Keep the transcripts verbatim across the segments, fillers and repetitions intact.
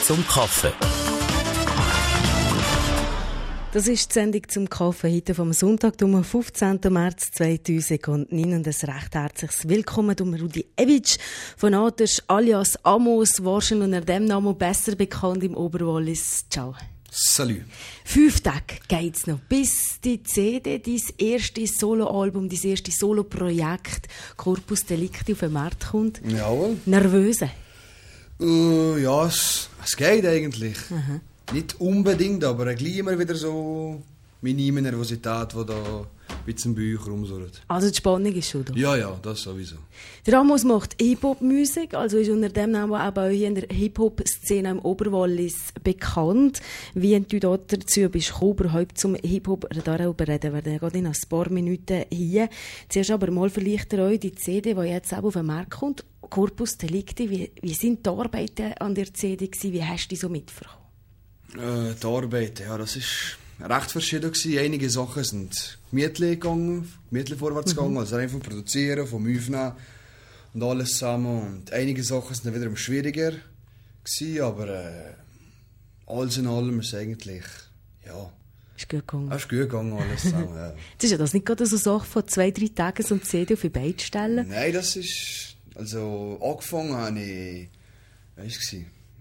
zum Kaffee. Das ist die Sendung zum Kaffee heute vom Sonntag, am fünfzehnten März zweitausendneun. Und ein recht herzliches Willkommen um Rudi Evic von Atesch alias Amos, wahrscheinlich unter dem Namen besser bekannt im Oberwallis. Ciao. Salut. Fünf Tage geht's noch, bis die C D, dein erstes Soloalbum, dein erstes Soloprojekt Corpus Delicti auf den Markt kommt. Jawohl. Nervöse? Uh, ja, es, es geht eigentlich. Aha. Nicht unbedingt, aber gleich immer wieder so minime Nervosität, die da mit dem Bauch rumsurrt. Also die Spannung ist schon da? Ja, ja, das sowieso. Der Amos macht Hip-Hop-Musik, also ist unter dem Namen auch bei euch in der Hip-Hop-Szene im Oberwallis bekannt. Wie du dort dazu bist gekommen, überhaupt zum Hip-Hop darüber reden, werden wir gerade in ein paar Minuten hier. Zuerst aber mal vielleicht euch die C D, die jetzt auch auf den Markt kommt, Corpus Delicti. Wie, wie sind die Arbeiten an der C D gewesen? Wie hast du die so mitbekommen? Äh, die Arbeit, ja, das ist recht verschieden gewesen. Einige Sachen sind gemütlich gegangen, gemütlich vorwärts gegangen, mhm. also einfach produzieren, vom Aufnehmen und alles zusammen. Und einige Sachen sind dann wiederum schwieriger gewesen, aber äh, alles in allem ist eigentlich, ja... Ist gut gegangen. Ist gut gegangen, alles zusammen, ja. Das ist ja das nicht gerade so eine Sache von zwei, drei Tagen so eine C D auf die Beine zu stellen? Nein, das ist... Also angefangen habe ich... Weißt du,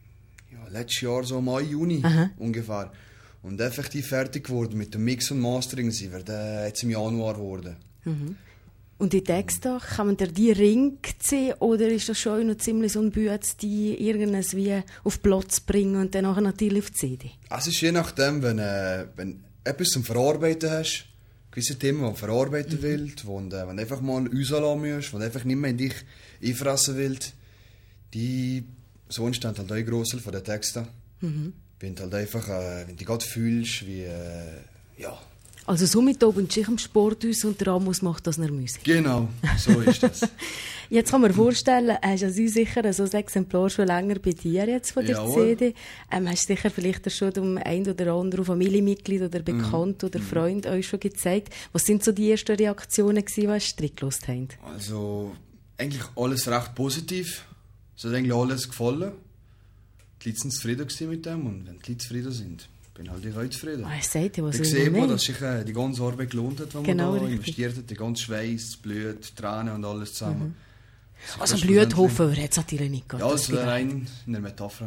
ja, letztes Jahr, so Mai, Juni Aha. ungefähr. Und effektiv fertig geworden mit dem Mix und Mastering sind wir dann jetzt im Januar geworden. Mhm. Und die Texte, kann man dir die Ring ziehen oder ist das schon noch ziemlich so ein Bütz, die irgendwas wie auf Platz bringen und dann nachher natürlich auf die C D? Es ist je nachdem, wenn äh, wenn etwas zum Verarbeiten hast, gewisse Themen, die man verarbeiten mhm. willst, wo, äh, wenn du einfach mal rauslassen musst, wenn du einfach nicht mehr in dich einfressen willst, die... So entsteht halt auch ein Großteil von den Texten. Mhm. Wenn du halt einfach, äh, wenn du dich gerade fühlst, wie, äh, ja. Also somit oben sich im Sporthaus und der Amos macht das in der Musik. Genau, so ist das. Jetzt kann man mir vorstellen, hast du sicher so ein Exemplar schon länger bei dir jetzt von der Jawohl. C D. Ähm, hast du sicher vielleicht schon dem ein oder anderen Familienmitglied oder Bekannt mhm. oder Freund euch schon gezeigt. Was sind so die ersten Reaktionen gewesen, die ihr drin gehört habt? Also, eigentlich alles recht positiv. Es hat eigentlich alles gefallen. Die Leute waren zufrieden mit dem und wenn die Leute zufrieden sind, bin halt ich auch zufrieden. Oh, ich sagte, was ich sehe mal, dass sich äh, die ganze Arbeit gelohnt hat, die genau, man da richtig. investiert hat, der ganze Schweiß, Blut, Tränen und alles zusammen. Mhm. Also Blut hoffen wir jetzt natürlich nicht. Ja, das wäre rein in der Metapher.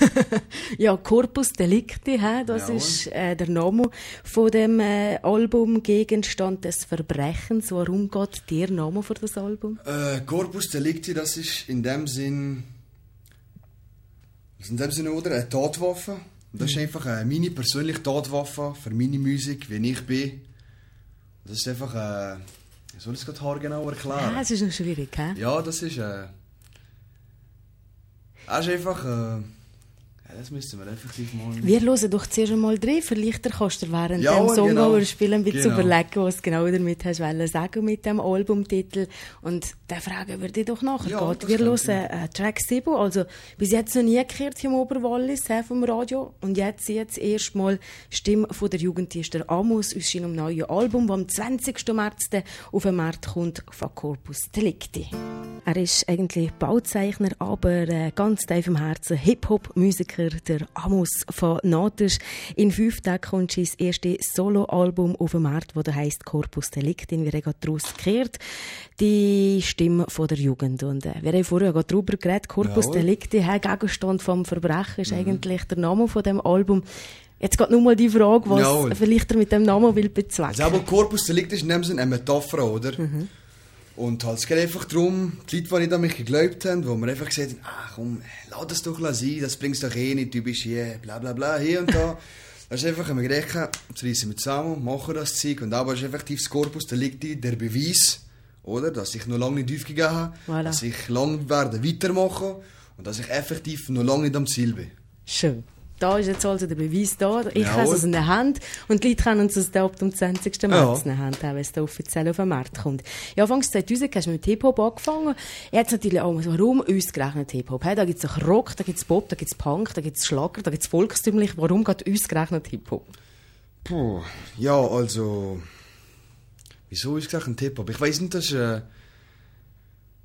Ja, Corpus Delicti, he, das Jawohl. ist äh, der Name von dem äh, Album Gegenstand des Verbrechens. Warum geht der Name für das Album? Äh, Corpus Delicti, das ist in dem Sinn, das ist in dem Sinn oder eine Tatwaffe. Das ist einfach eine meine persönliche Tatwaffe für meine Musik, wie ich bin. Das ist einfach äh, ich soll es gerade haargenau erklären? Ja, das ist noch schwierig, hä? Ja, das ist... Äh, das ist einfach... Äh, das müssten wir effektiv mal... Wir hören doch zuerst einmal rein. Vielleicht kannst du während ja, dem Song genau. spielen, ein bisschen genau. überlegen, was genau damit hast wollen sagen mit dem Albumtitel. Und der Frage würde ich doch nachher ja, gehen. Wir hören äh, Track sieben, also bis jetzt noch nie gehört im Oberwallis äh, vom Radio. Und jetzt jetzt erstmal Stimme von der Jugend, die ist der Amos aus seinem neuen Album, das am zwanzigsten März auf den Markt kommt, von Corpus Delicti. Er ist eigentlich Bauzeichner, aber äh, ganz tief im Herzen Hip-Hop-Musiker, der Amos von Atesch. In fünf Tagen kommt sein erstes Solo-Album auf den Markt, das heisst Corpus Delicti, wie er daraus gehört. Die Stimme von der Jugend. Und äh, wir haben vorher gerade darüber geredet, Corpus ja, Delicti, Gegenstand vom Verbrechen, ist mhm. eigentlich der Name von dem Album. Jetzt geht nur mal die Frage, was ja, vielleicht er mit dem Namen will bezwecken. Also aber Corpus Delicti ist in dem Sinne eine Metapher, oder? Mhm. Und halt, es geht einfach darum, die Leute, die nicht an mich geglaubt haben, wo mir einfach gesagt haben, ach komm, lass das doch sein, das bringst doch eh nicht, du bist hier, bla bla bla, hier und da. Da ist einfach, wir gedacht, jetzt reissen wir zusammen, machen das Zeug. Und aber ist effektiv das Corpus Delicti der Beweis, oder, dass ich noch lange nicht aufgegeben habe, voilà. dass ich lange werde weitermachen und dass ich effektiv noch lange nicht am Ziel bin. Schön. Da ist jetzt also der Beweis da. Ich ja, habe es in der Hand und die Leute können uns das ab dem zwanzigsten März ja. in der Hand haben, wenn es da offiziell auf den Markt kommt. Ja, Anfang zweitausend hast du mit Hip-Hop angefangen. Jetzt natürlich auch, warum ausgerechnet Hip-Hop? Hey, da gibt es Rock, da gibt es Pop, da gibt es Punk, da gibt es Schlager, da gibt es Volkstümlich. Warum geht ausgerechnet Hip-Hop? Puh, ja, also... Wieso ausgerechnet Hip-Hop? Ich weiss nicht, das ist... Äh,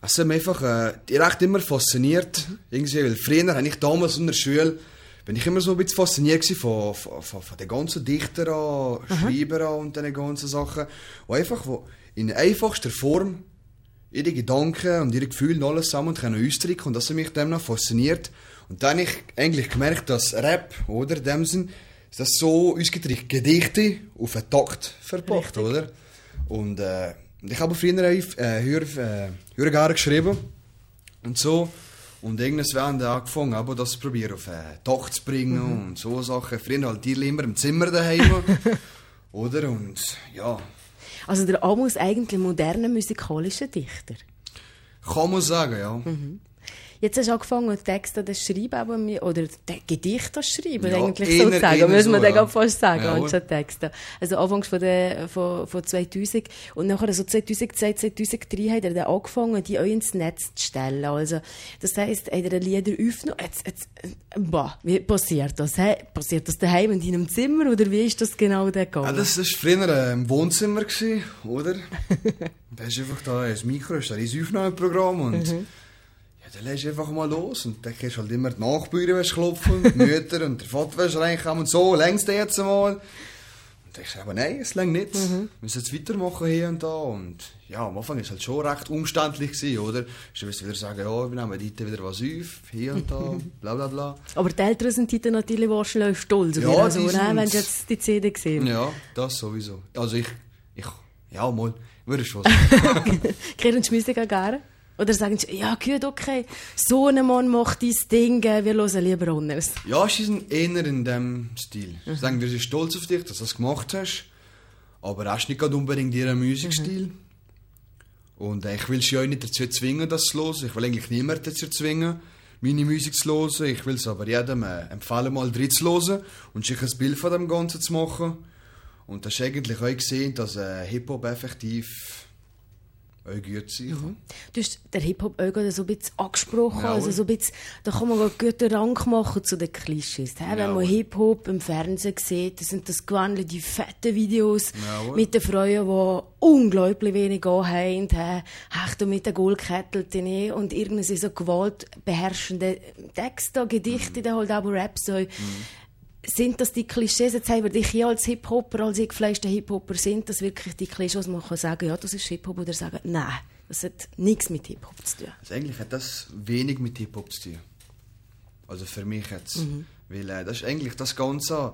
es hat mich einfach äh, direkt immer fasziniert. Mhm. Irgendwie, weil früher habe ich damals in der Schule, bin ich immer so ein bisschen fasziniert von, von, von, von den ganzen Dichtern, Schreibern und diesen ganzen Sachen, die einfach wo in einfachster Form ihre Gedanken und ihre Gefühle und alles zusammen können ausdrücken, und das hat mich dem noch fasziniert. Und dann habe ich eigentlich gemerkt, dass Rap, oder, in dem Sinn, das so ausgedrückt Gedichte auf einen Takt verpackt, oder? Und äh, ich habe früher äh, Hör, äh, Hörgaren geschrieben und so. Und irgendwann haben wir angefangen, aber das zu probieren, auf einen Takt zu bringen, mhm. und so Sachen. Früher halt die immer im Zimmer daheim, oder? Und ja. Also der Amos eigentlich moderner musikalischer Dichter? Kann man sagen, ja. Mhm. Jetzt hast du angefangen, Texte zu schreiben, oder Gedichte zu schreiben, ja, eigentlich eher, sozusagen, eher muss man so, dann ja. fast sagen, ja, anstatt Texte. Also anfangs von, der, von, von zweitausend und nachher so zweitausendzwei, zweitausenddrei hat er dann angefangen, die euch ins Netz zu stellen. Also, das heisst, hat er Lieder aufgenommen, jetzt, jetzt, boah, wie passiert das? He? Passiert das daheim in deinem Zimmer, oder wie ist das genau gegangen? Ja, das war früher äh, im Wohnzimmer, gewesen, oder? Da ist einfach da ein Mikro, ist da ein Aufnahmeprogramm und mhm. ja, dann lässt du einfach mal los und dann kannst du halt immer die Nachbarn klopfen, die Mütter und der Vater reinkommen und so, längst jetzt einmal. Und dann ich aber nein, es längt nicht. Mhm. Wir müssen jetzt weitermachen hier und da. Und ja, am Anfang war es halt schon recht umständlich gewesen, oder? Du wirst wieder sagen, ja, wir nehmen dort wieder was auf, hier und da, bla bla bla. Aber die Eltern sind heute natürlich wahrscheinlich stolz auf ja, ihr, so, sind... wenn sie jetzt die C D sehen. Ja, das sowieso. Also ich, ich ja mal, würde ich schon sagen. Kehren Sie Musik auch gerne? Oder sagen sie, ja gut, okay, so ein Mann macht dein Ding, wir hören lieber anders? Ja, sie sind eher in diesem Stil. Sie mhm. sagen, wir sind stolz auf dich, dass du das gemacht hast, aber hast nicht unbedingt ihren Musikstil. Mhm. Und äh, ich will sie auch nicht dazu zwingen, das zu hören. Ich will eigentlich niemanden dazu zwingen, meine Musik zu hören. Ich will es aber jedem äh, empfehlen, mal drin zu hören und sich ein Bild von dem Ganzen zu machen. Und das ist eigentlich auch gesehen, dass äh, Hip-Hop effektiv auch gut sein kann. Mhm. Du hast den Hip-Hop auch so ein bisschen angesprochen. Ja, also so ein bisschen, da kann man einen guten Rang machen zu den Klischees. Ja, wenn man Hip-Hop im Fernsehen sieht, dann sind das gewöhnlich die fetten Videos ja, mit den Frauen, die unglaublich wenig haben, hechten mit den Goldketteln und irgendwie so gewaltbeherrschende Texte, Gedichte, mhm. halt auch Raps. So. Mhm. Sind das die Klischees, jetzt haben wir dich hier als Hip-Hopper, als eingefleischter Hip-Hopper, sind das wirklich die Klischees, man kann sagen, ja, das ist Hip-Hop, oder sagen, nein, das hat nichts mit Hip-Hop zu tun? Also eigentlich hat das wenig mit Hip-Hop zu tun. Also für mich jetzt. Mhm. Weil äh, das ist eigentlich das Ganze,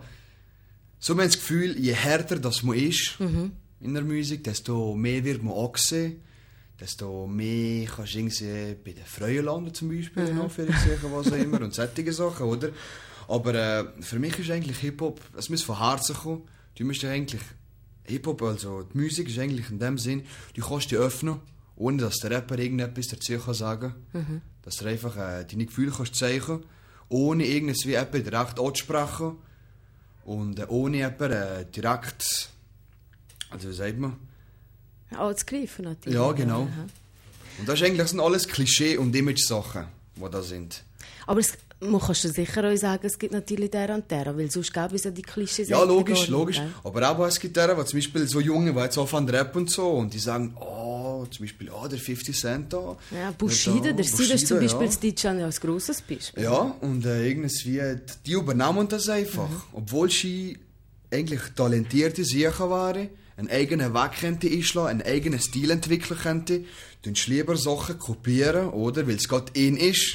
so man hat das Gefühl, je härter das man ist mhm. in der Musik, desto mehr wird man angesehen, desto mehr kannst du irgendwie bei den Freien landen zum Beispiel, mhm. noch, was auch immer, und solche Sachen, oder? Aber äh, für mich ist eigentlich Hip-Hop, es muss von Herzen kommen. Du musst eigentlich, Hip-Hop, also die Musik ist eigentlich in dem Sinn, du kannst dich öffnen, ohne dass der Rapper irgendetwas dazu kann sagen kann. Mhm. Dass du einfach äh, deine Gefühle kannst zeigen, ohne irgendwie jemanden direkt anzusprechen und äh, ohne jemanden äh, direkt, also wie sagt man? Anzugreifen natürlich. Ja, genau. Ja. Und das, ist eigentlich, das sind alles Klischee- und Image-Sachen, die da sind. Aber es man kann schon sicher auch sagen, es gibt natürlich der und der, weil sonst gäbe es ja die Klischees. Ja, logisch, logisch. Nicht, aber auch es gibt der, zum Beispiel so Junge, die jetzt anfangen Rap und so, und die sagen, oh, zum Beispiel, oh, der fifty Cent da. Ja, Bushido, der Sido ist zum Beispiel ja. das ja als grosses Beispiel. Ja, und äh, irgendwie, die übernehmen das einfach, mhm. obwohl sie eigentlich talentierte Sicher waren, einen eigenen Weg könnte einschlagen, einen eigenen Stil entwickeln könnte, dann lieber Sachen kopieren, oder, weil es gerade in ist.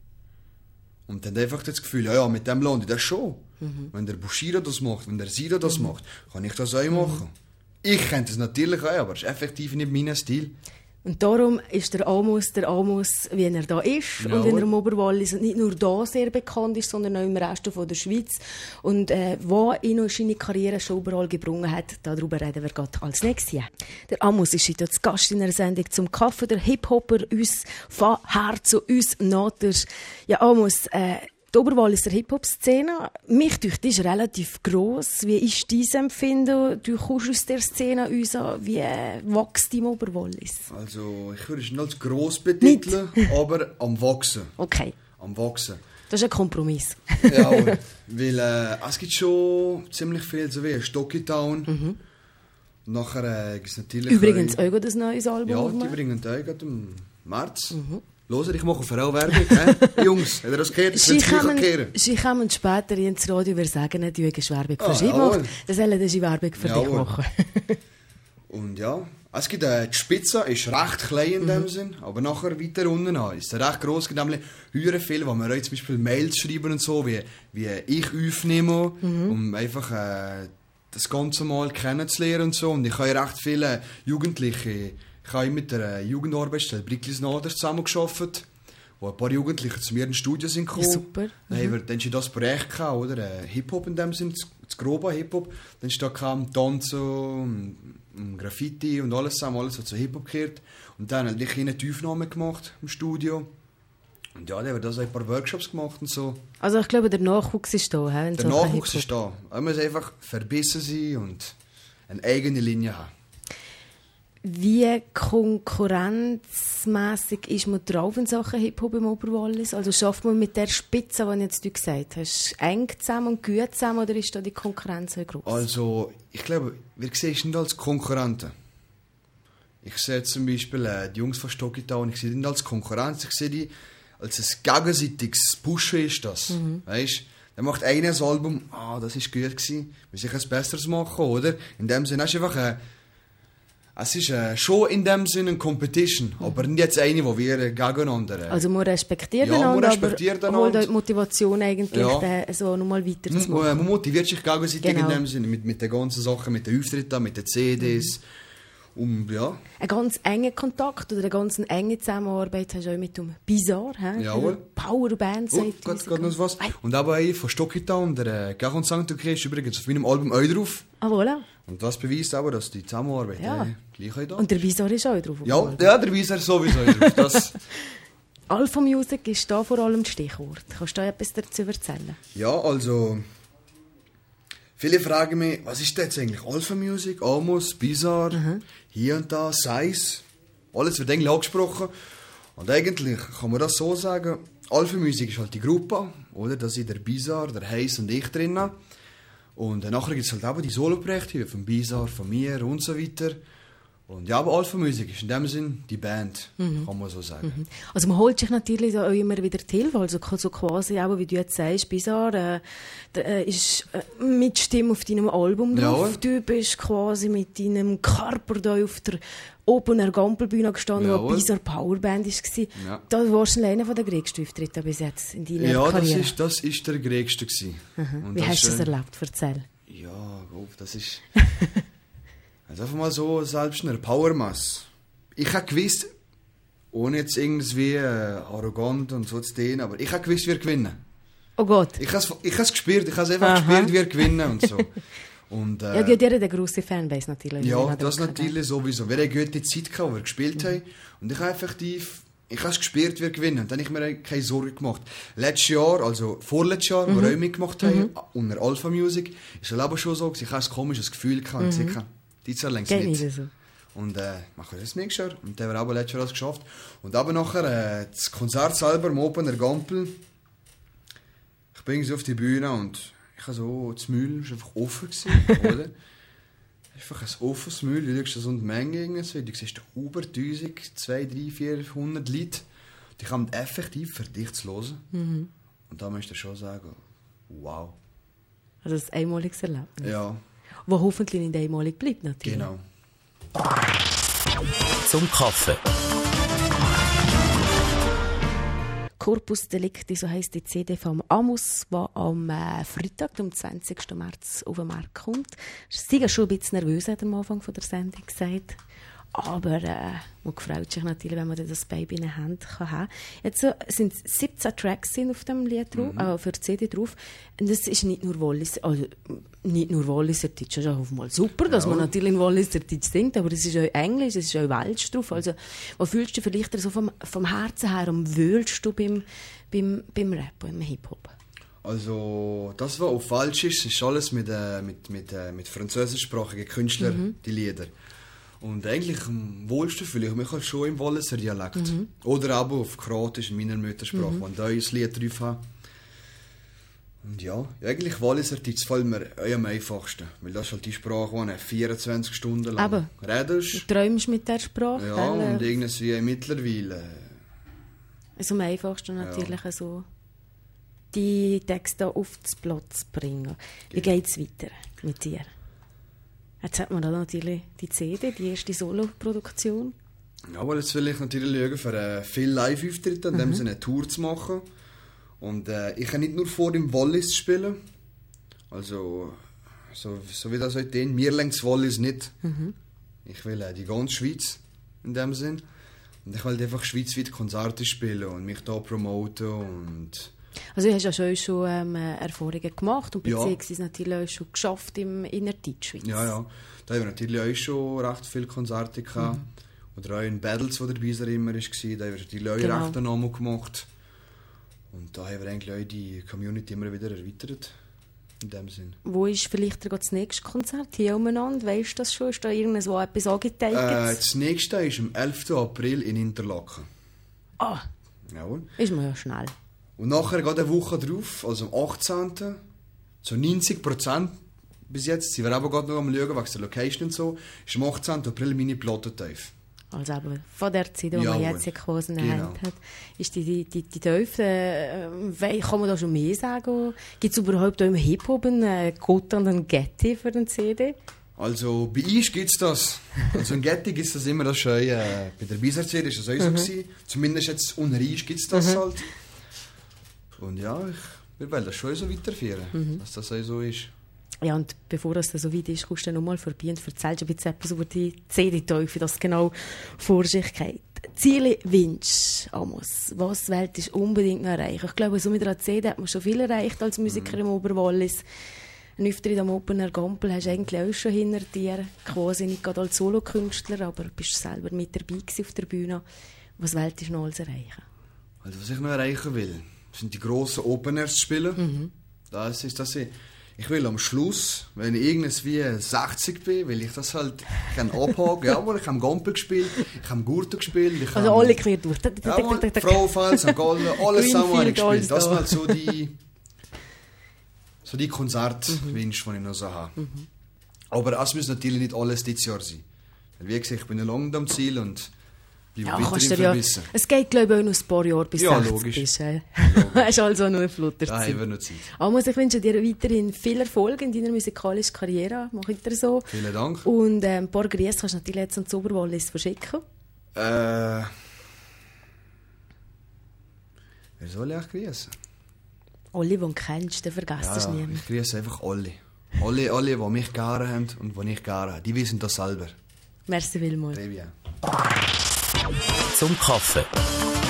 Und dann einfach das Gefühl, ja, ja, mit dem lande ich das schon. Mhm. Wenn der Bushido das macht, wenn der Sido das mhm. macht, kann ich das auch mhm. machen. Ich könnte es natürlich auch, aber es ist effektiv nicht mein Stil. Und darum ist der Amos der Amos, wie er da ist ja. und in der Oberwallis und nicht nur da sehr bekannt ist, sondern auch im Rest von der Schweiz. Und äh, wo ihn und seine Karriere schon überall gebrungen hat, darüber reden wir gerade als nächstes. Der Amos ist heute zu Gast in einer Sendung zum Kaffee, der Hip-Hopper, uns von Herz zu uns Nater. Ja, Amos, äh, die Oberwalliser Hip-Hop-Szene, mich durch die ist relativ gross. Wie ist dein Empfinden? Du kommst aus der Szene raus. Wie äh, wächst im Oberwallis? Also, ich würde es nicht als gross betiteln, nicht? Aber am Wachsen. Okay. Am Wachsen. Das ist ein Kompromiss. Ja, weil äh, es gibt schon ziemlich viel, so wie Stocky Town. Mhm. Nachher äh, gibt es natürlich... Übrigens auch das neues Album. Ja, die bringen auch am März. Mhm. Hört, ich mache für alle Werbung. Äh? Jungs, habt ihr das gehört? Das Sie kommen, Sie kommen später ins Radio, wir sagen nicht, du hast Werbung für Sie gemacht. Dann sollen Sie Werbung für dich machen. Und ja, es gibt äh, die Spitze, ist recht klein in dem mhm. Sinn, aber nachher weiter unten an ist recht gross. Es gibt nämlich höhere viel, wo wir zum Beispiel Mails schreiben und so, wie, wie ich aufnehme, mhm. um einfach äh, das Ganze mal kennenzulernen und so. Und ich habe ja recht viele Jugendliche. Ich habe mit der Jugendarbeitsstelle Bricklis Nader zusammengearbeitet, wo ein paar Jugendliche zu mir in Studio sind gekommen. Ja, super. Dann haben wir dann schon das Projekt gehabt, oder? Äh, Hip-Hop in dem Sinn, das grobe Hip-Hop. Dann ist da kam Tanzen, Graffiti und alles zusammen, alles, was zu Hip-Hop gehört. Und dann habe ich eine Aufnahme gemacht im Studio. Und ja, dann haben wir da ein paar Workshops gemacht und so. Also ich glaube, der Nachwuchs ist da. He, der Nachwuchs ist da. Man muss einfach verbissen sein und eine eigene Linie haben. Wie konkurrenzmässig ist man drauf in Sachen Hip-Hop im Oberwallis? Also schafft man mit der Spitze, die jetzt du gesagt hast, eng zusammen und gut zusammen, oder ist da die Konkurrenz so groß? Also, ich glaube, wir sehen es nicht als Konkurrenten. Ich sehe zum Beispiel äh, die Jungs von Stocky Town, ich sehe die nicht als Konkurrenz, ich sehe die als ein gegenseitiges Pushen ist das. Mhm. Weißt? Dann macht einer ein Album, ah, das war gut gewesen, wir müssen ein besseres machen, oder? In dem Sinne hast du einfach äh, es ist äh, schon in dem Sinne eine Competition, mhm. aber nicht jetzt eine, wo wir gegeneinander... Äh, also man respektiert ja, einander, man respektiert aber holt die Motivation eigentlich, ja. den, so nochmal weiter zu machen. Man, man motiviert sich gegenseitig genau. in dem Sinne, mit, mit den ganzen Sachen, mit den Auftritten, mit den C Ds. Mhm. Um, ja. Ein ganz enger Kontakt oder eine ganz enge Zusammenarbeit hast du auch mit dem Bizarre, he? Jawohl. Powerband, oh, sagt uns. Noch was. Und aber auch von Stocky Town, der äh, Garon Sanctuary ist übrigens auf meinem Album auch drauf. Ah, voilà. Und das beweist aber, dass die Zusammenarbeit ja. äh, gleich auch da. Und der Bizarre ist auch drauf? Ja, ja, der Bizarre sowieso drauf. Das Alpha Music ist da vor allem das Stichwort. Kannst du da etwas dazu erzählen? Ja, also... Viele fragen mich, was ist das jetzt eigentlich? Alpha Music, Amos, Bizarre, mhm. hier und da, Size. Alles wird eigentlich angesprochen. Und eigentlich kann man das so sagen, Alpha Music ist halt die Gruppe, oder? Da sind der Bizarre, der Heiss und ich drin. Und äh, nachher gibt es halt auch die Solo-Projekte, von Bizarre, von mir und so weiter. Und ja, aber Alpha Music ist in dem Sinn die Band, mhm. kann man so sagen. Mhm. Also man holt sich natürlich da auch immer wieder die Hilfe, also so quasi auch, wie du jetzt sagst, Bizarre äh, äh, ist äh, mit Stimme auf deinem Album drauf. Ja. Du bist quasi mit deinem Körper da auf der Opener Gampelbühne gestanden, ja, wo Bizarre Powerband war. Ja. Das war schon einer der größten Auftritte bis jetzt in deiner ja, Karriere. Ja, das ist, das ist der größte. Mhm. Wie das hast du das erlebt? Erzähl. Ja, das ist... Also einfach mal so, selbst eine Powermasse. Ich habe gewusst, ohne jetzt irgendwie äh, arrogant und so zu tun, aber ich habe gewusst, wir gewinnen. Oh Gott. Ich habe es gespürt, ich habe einfach Aha. gespürt, wir gewinnen und so. Und, äh, ja, die hat ja eine grosse Fanbase natürlich. Ja, das natürlich sowieso. Wir hatten eine gute Zeit gehabt, wo wir gespielt mhm. haben. Und ich habe effektiv, ich habe es gespürt, wir gewinnen. Und dann habe ich mir keine Sorgen gemacht. Letztes Jahr, also vorletztes Jahr, mhm. wo wir auch mitgemacht haben, mhm. unter Alpha Music, ist es aber schon so, ich habe ein komisches Gefühl gehabt. Mhm. Die Jahr längst nicht. So. Und äh, machen wir das nächstes Jahr. Und dann haben wir aber letztes Jahr das geschafft. Und aber nachher, äh, das Konzert selber, im Opener Gampel. Ich bin so auf die Bühne und ich habe so, das Mühl war einfach offen gewesen, oder? Einfach ein offenes Mühl, du schaust so in die Menge irgendwie, du siehst über tausend, zweihundert, dreihundert, vierhundert Leute. Die kommen effektiv für dich zu hören. Mhm. Und da möchte ich schon sagen, wow. Also das einmaliges Erlebnis. Ja. Wo hoffentlich nicht einmalig bleibt, natürlich. Genau. Zum Kaffee. Corpus Delicti, so heisst die C D vom Amos, die am äh, Freitag, am zwanzigsten März, auf den Markt kommt. Sie war schon ein bisschen nervös, hat am Anfang von der Sendung gesagt. Aber äh, man freut sich natürlich, wenn man das Baby in der Hand kann haben. Jetzt so, sind siebzehn Tracks sind auf dem Lied drauf, mhm. äh, für die C D drauf. Und das ist nicht nur Wallis, also nicht nur Walliser Deutsch, das ist auch mal super, dass ja. man natürlich in Walliser Deutsch singt, aber es ist auch Englisch, es ist auch Welsch drauf. Also, wo fühlst du vielleicht so vom, vom Herzen her, am wöhlst du beim, beim, beim Rap, beim Hip-Hop? Also, das, was auch falsch ist, ist alles mit, äh, mit, mit, äh, mit französischsprachigen Künstlern, mhm. die Lieder. Und eigentlich am wohlsten fühle ich mich halt schon im Walliser Dialekt. Mhm. Oder aber auf Kroatisch, in meiner Muttersprache, mhm. wenn ich da ein Lied drauf habe. Und ja, eigentlich Walliser Deutsch gefällt mir am einfachsten. Weil das ist halt die Sprache, die du vierundzwanzig Stunden lang Aber redest. Du träumst mit der Sprache. Ja, und irgendwie mittlerweile. Also am einfachsten natürlich ja. so die Texte auf den Platz bringen. Wie genau. geht es weiter mit dir? Jetzt hat man da natürlich die C D, die erste Solo-Produktion. Ja, aber jetzt will ich natürlich schauen, für äh, viele Live-Auftritte, in mhm. dem Sinne eine Tour zu machen. Und äh, ich habe nicht nur vor, im Wallis zu spielen. Also, so, so wie das heute ist, mir längt das Wallis nicht. Mhm. Ich will äh, die ganze Schweiz, in dem Sinn. Und ich will einfach schweizweit Konzerte spielen und mich da promoten und... Also du hast ja schon, schon ähm, Erfahrungen gemacht und beziehungsweise ja. natürlich auch schon geschafft im Innerdeutschschweiz. Ja, ja. Da haben wir natürlich auch schon recht viele Konzerte gehabt. Mhm. Oder auch in Battles, wo der Beiser immer war. Da haben wir natürlich auch genau. recht einen Namen gemacht. Und da haben wir eigentlich auch die Community immer wieder erweitert. In dem Sinn. Wo ist vielleicht das nächste Konzert hier umeinander? Weißt du das schon? Ist da irgendwo etwas angeteigt? Äh, das nächste ist am elften April in Interlaken. Ah, jawohl. Ist man ja schnell. Und nachher geht eine Woche drauf, also am achtzehnten so neunzig Prozent bis jetzt, sind wir aber gerade noch am Schauen, wegen der Location und so, ist am achtzehnten April meine Plattenteuf. Also aber von der Zeit, die man jetzt quasi in der genau. Hand hat, ist die, die, die, die Teufel, äh, kann man da schon mehr sagen? Gibt es überhaupt auch im Hip-Hop einen Gott und einen Getty für den C D? Also bei uns gibt es das. Also in Getty gibt es das immer, das schon, äh, bei der Beiser-C D ist das auch so mhm. gewesen. Zumindest jetzt unter uns gibt es das mhm. halt. Und ja, ich, wir wollen das schon so weiterführen, mhm. dass das auch so ist. Ja, und bevor das so weit ist, kommst du noch mal vorbei und erzählst ein bisschen etwas über die C D-Teufel, das genau vor sich geht. Ziele, Wünsche, Amos. Was willst du unbedingt noch erreichen? Ich glaube, so mit einer C D hat man schon viel erreicht als Musiker mhm. im Oberwallis. Ein Auftritt am Open Air Gampel hast du eigentlich auch schon hinter dir. Quasi nicht gerade als Solokünstler, aber bist selber mit dabei auf der Bühne. Was willst du noch alles erreichen? Also, was ich noch erreichen will, sind die grossen Open Airs spielen. Mhm. Das ist das ich. Ich will am Schluss, wenn ich irgendwie sechzig bin, will ich das halt ich kann abhaken. Jawohl, ich habe Gampel gespielt, ich habe Gurten gespielt. Ich also alle quer durch. Jawohl, Frauenfeld, Sankt Gallen, alles zusammen habe ich gespielt. Das sind halt so die, so die Konzertwünsche, die ich noch so habe. Mhm. Aber es muss natürlich nicht alles dieses Jahr sein. Weil wie gesagt, ich bin noch lange am Ziel und ja, kannst du ja, es geht, glaube ich, auch noch ein paar Jahre bis ja, sechzig bist. Ja, logisch. Hast also noch eine Flutter Zeit. Ja, haben wir noch Zeit. Amos, ich wünsche dir weiterhin viel Erfolg in deiner musikalischen Karriere. Mach weiter so. Vielen Dank. Und äh, ein paar Grüße kannst du natürlich jetzt ans Oberwallis verschicken. Äh... Wer soll ich grüßen? Alle, die du kennst, den vergisst du ja, niemand. Ich grüße einfach alle. Alle, alle, die mich gerne haben und die ich gerne habe. Die wissen das selber. Merci vielmals. Très bien. Zum Kaffee.